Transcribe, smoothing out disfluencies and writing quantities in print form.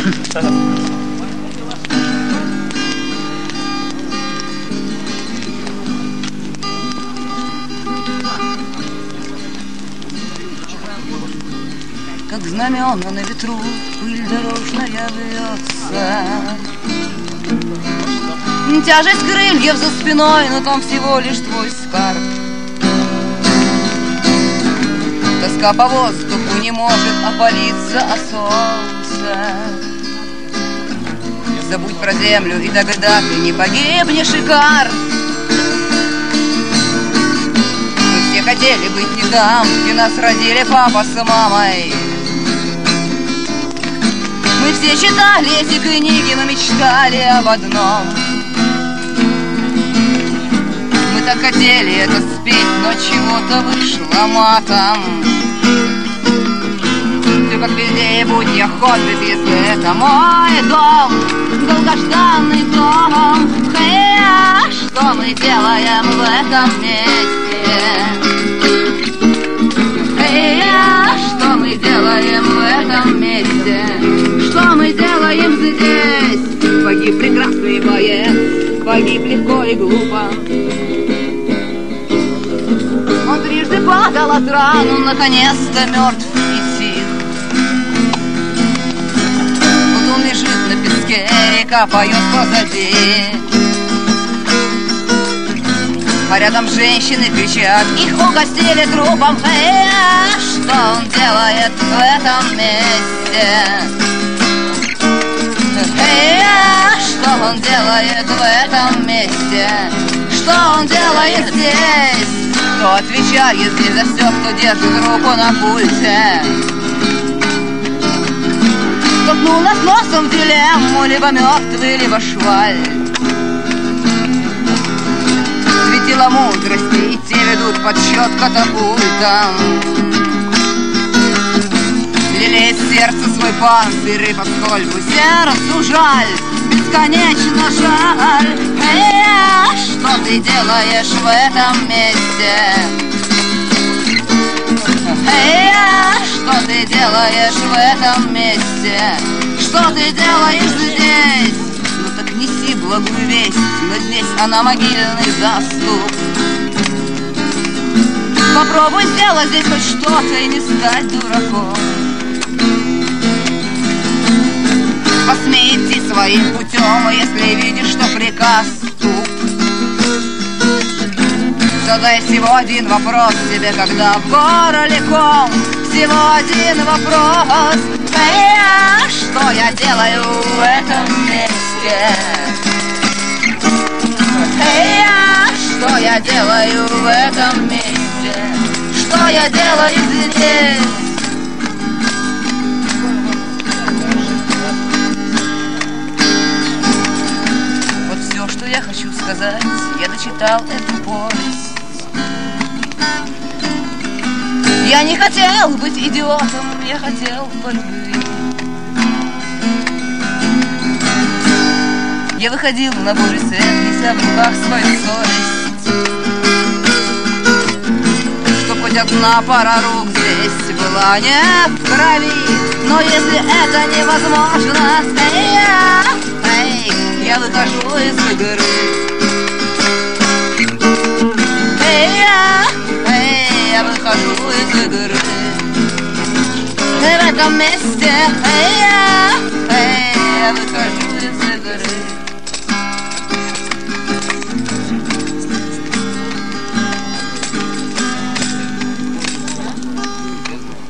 Как знамена на ветру пыль дорожная вьется. Тяжесть крыльев за спиной, но там всего лишь твой скарб. Тоска по воздуху не может опалиться от солнца. Забудь про землю, и тогда ты не погибнешь, Икар. Мы все хотели быть не там, где нас родили папа с мамой. Мы все читали эти книги, но мечтали об одном. Мы так хотели это спеть, но чего-то вышло матом. Все как везде и будь я ходит, если это мой дом, долгожданный дом. Хей, что мы делаем в этом месте? Хей, что мы делаем в этом месте? Что мы делаем здесь? Погиб прекрасный боец, погиб легко и глупо. Он трижды падал от ран, он наконец-то мертв и тих. Вот он лежит на песке, река поет позади. А рядом женщины кричат, их угостили трупом. Что он делает в этом месте? Что он делает в этом месте? Что он делает здесь? Кто отвечает здесь за все, кто держит руку на пульте? Кто ткнул нас носом в дилемму, либо мертвый, либо шваль? Светила мудрости, и те ведут подсчет катапультам. Лелеет сердце свой панцирь, и поскольку сердцу жаль, бесконечно жаль. Что ты делаешь в этом месте? Что ты делаешь в этом месте? Что ты делаешь здесь? Ну так неси благую весть, но здесь она могильный заступ. Попробуй сделать здесь хоть что-то и не стать дураком. Посмей идти своим путем, если видишь, что приказ туп. Задай всего один вопрос себе, когда в горле ком. Всего один вопрос. Что я делаю в этом месте? Что я делаю в этом месте? Что я делаю здесь? Я хочу сказать, я дочитал эту повесть. Я не хотел быть идиотом, я хотел по любви. Я выходил на Божий свет, неся в руках свою совесть. Чтоб хоть одна пара рук здесь была не в крови. Но если это невозможно, я выхожу из игры. Я выхожу из игры. В этом месте я выхожу из игры.